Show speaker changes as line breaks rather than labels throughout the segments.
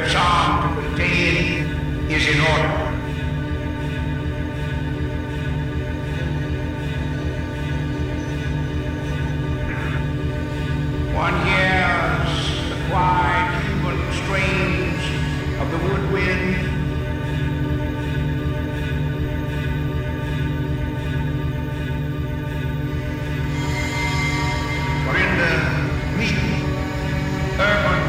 23rd Psalm to contain is in order. One hears the quiet human strains of the woodwind, for in the meek, urban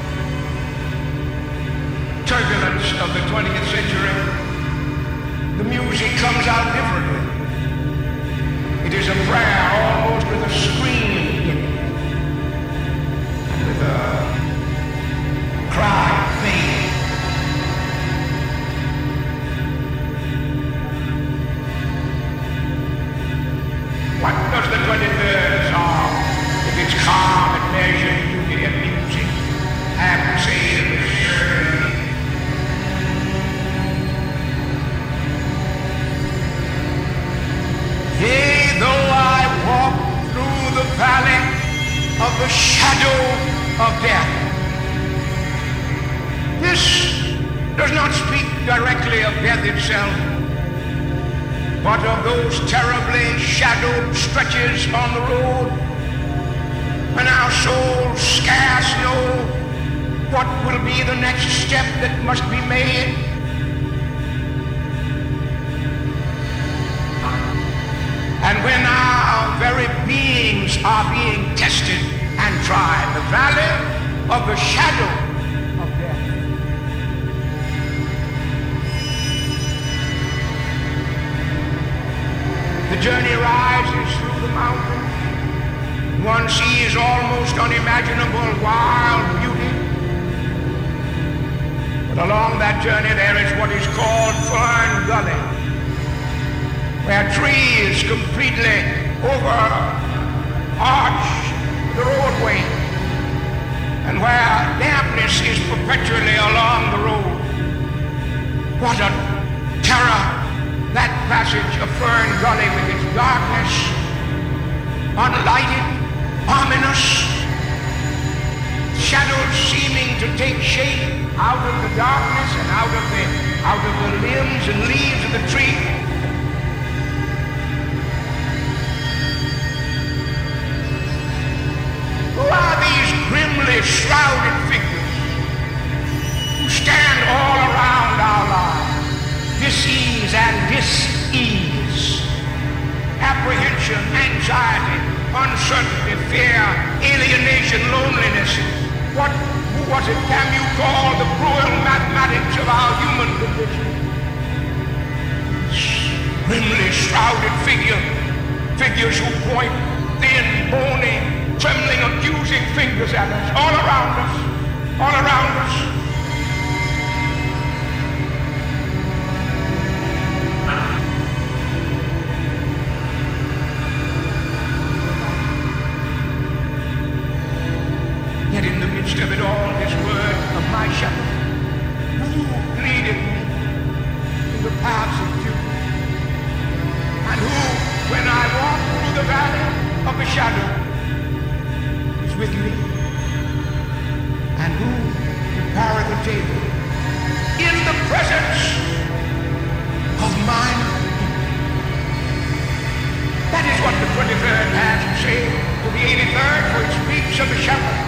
turbulence of the 20th century, the music comes out differently. It is a prayer almost with a scream in it, with a cry of faith. What does the 23rd Psalm, with its calm and measured beauty and music, have to say in this journey? Yea, though I walk through the valley of the shadow of death. This does not speak directly of death itself, but of those terribly shadowed stretches on the road when our souls scarce know what will be the next step that must be made. And when our very beings are being tested and tried, the valley of the shadow of death. The journey rises through the mountains. One sees almost unimaginable wild beauty. But along that journey there is what is called Fern Gully, where trees completely arch the roadway, and where dampness is perpetually along the road. What a terror, that passage of Fern Gully with its darkness, unlighted, ominous, shadows seeming to take shape out of the darkness and out of the limbs and leaves of the tree. Who are these grimly shrouded figures who stand all around our lives? Dis-ease and dis-ease, apprehension, anxiety, uncertainty, fear, alienation, loneliness. What can you call the cruel mathematics of our human condition? Grimly shrouded figures who point thin, bony, trembling, accusing fingers at us, all around us, all around us. Yet in the midst of it all, this word of my shepherd, who leadeth me in the paths of truth, and who, when I walk through the valley of the shadow, with me, and who prepareth a table in the presence of mine. That is what the 23rd has to say to the 83rd, for it speaks of the shepherd